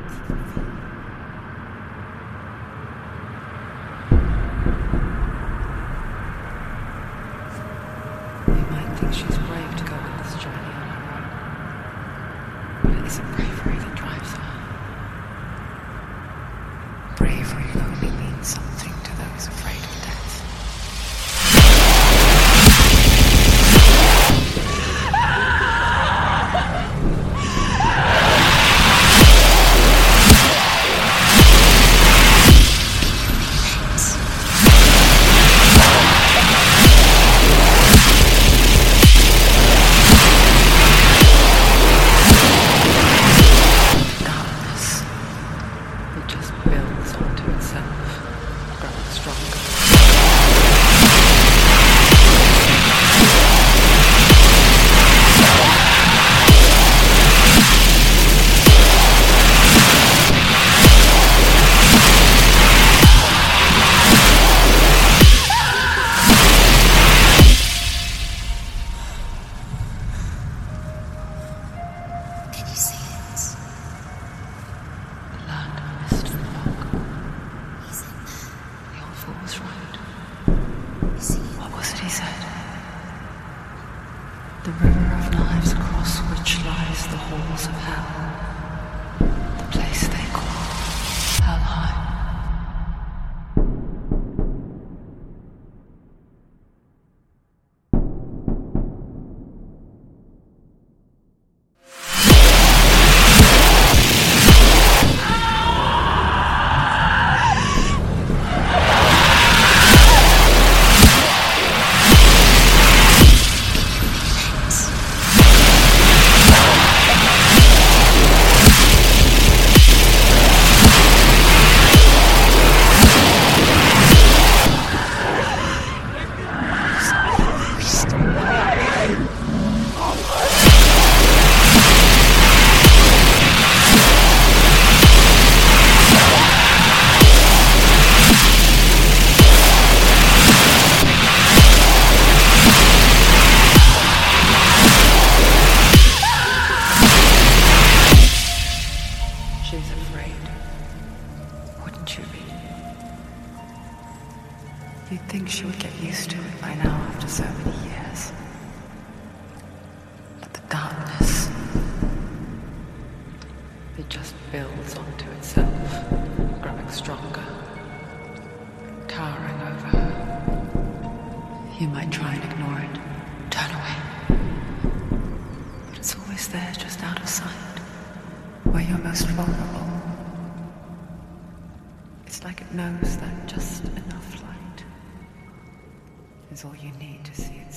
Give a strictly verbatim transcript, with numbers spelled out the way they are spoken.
You might think she's brave to go on this journey on her own, but it isn't bravery that drives her. Bravery only means something to those afraid of death. It just builds onto itself, growing stronger. Can you see it? The land of mist and fog. He's in there. The old fool was right. You see it? What was it he said? The river of knives across which lies the halls of hell. The place they call Helheim. She's afraid. Wouldn't you be? You'd think she would get used to it by now after so many years. But the darkness, it just builds onto itself, growing stronger, towering over her. You might try and ignore it, turn away. But it's always there, just out of sight. Where you're most vulnerable. It's like it knows that just enough light is all you need to see it